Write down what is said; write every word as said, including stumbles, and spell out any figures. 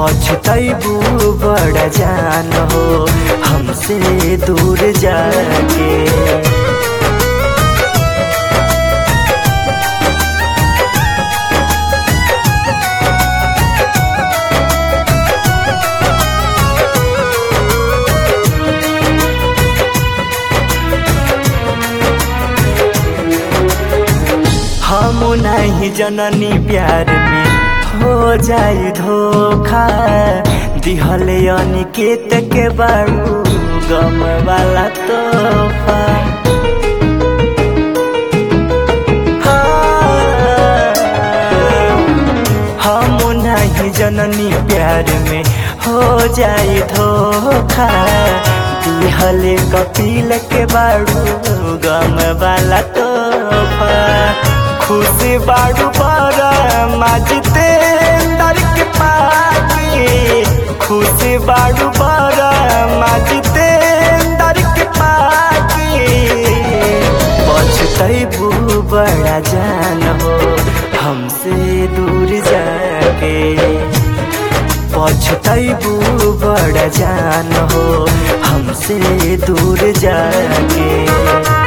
पछतैबू बड़ा जान हो हमसे दूर जाके। हम नहीं जननी प्यार में हो जाई धोखा, दिहले अनिकेत के बारू गम वाला तोहफा। हम नहीं जननी प्यार में हो जाई धोखा, दिहले कपिल के बारू गम वाला तोहफा। खुश बाड़ू बड़ा माजते दर के पाके, खुश बाड़ू बड़ा माजते दर के पाके। पछतैबू बड़ा जान हो हमसे दूर जाके, पछतैबू बड़ा जान हो हमसे दूर जाके।